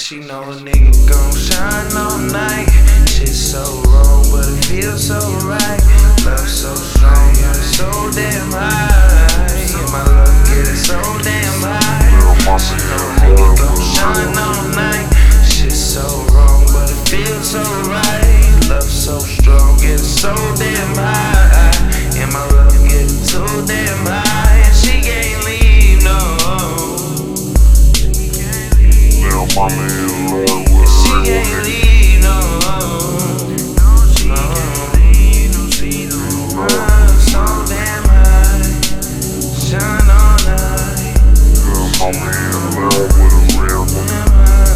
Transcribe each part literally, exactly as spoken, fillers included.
she know a nigga gon' shine all night. Shit so wrong, but it feels so right. Love so strong, but it's so damn high. Yeah, my love get it so damn high. She know a nigga gon' shine all night. Shit so wrong, but it feels so right. Love so strong, get it so damn high. Yeah, my love get it so damn high. And she can't leave, no. My man love with She can't leave, no. So damn high, shine all night. yeah, my man love with a real nigga.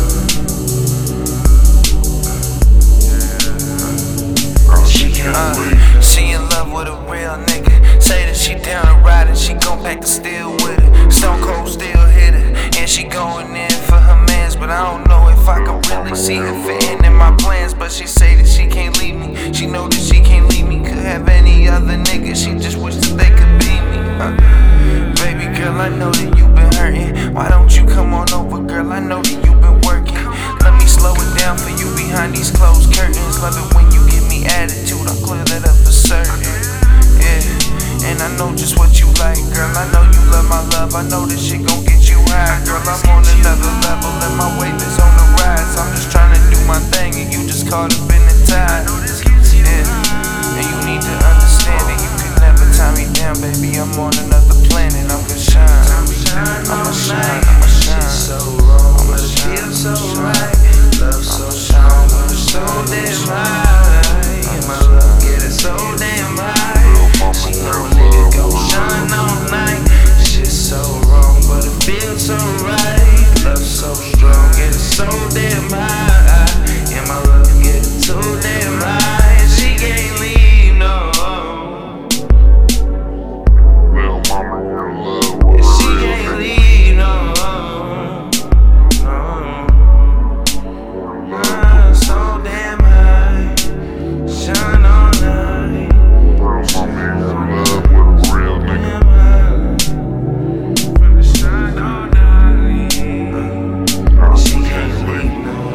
She can't leave. She in love with a real nigga. Say that she down to ride and she gon' pack the steel with her. Stone Cold still hit her, and she going in for her mans. But I don't know if I could really see her fitting in my plans. But she say that she can't leave me. She know that she can't leave me. Could have any other nigga. She just wish that they could be me. Uh, baby girl, I know that you been hurting. Why don't you come on over, girl? I know that you been working. Let me slow it down for you behind these closed curtains. Love it when you give me attitude. I'll clear that up for certain. Yeah, and I know just what you like, girl. I know you love my love. I know this shit gon' get you high, girl. I'm on another level and my weight is on the rise. I'm just trying to do my thing and you just caught up in the tide. Yeah, and you need to understand that you can never tie me down, baby. I'm on another planet. I'm gonna shine. I'ma shine. I'ma shine. So wrong, but it feels so right. Love so strong, but it's so damn high. And my love get it so damn high. She know a nigga gon' shine all night. Shit so wrong, but it feels so right. Love so strong, get it so damn high. And my love get it so damn high. And she can't leave, no. Yeah, my man love with a She real can't nigga. leave, no. No. Ah, so damn high. Shine all night. Yeah, my man love with a real nigga. Damn high. Finna shine all night. Yeah, She she can't can't leave, leave. no.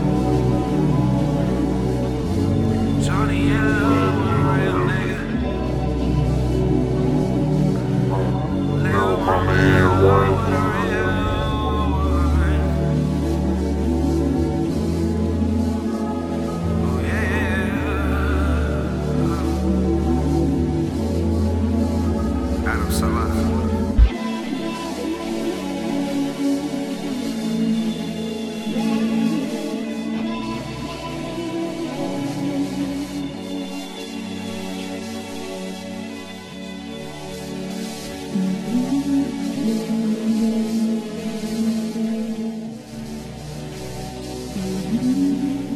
Shawty in love with a real nigga. Yeah, my man love with a Adam Salah. Mm-hmm.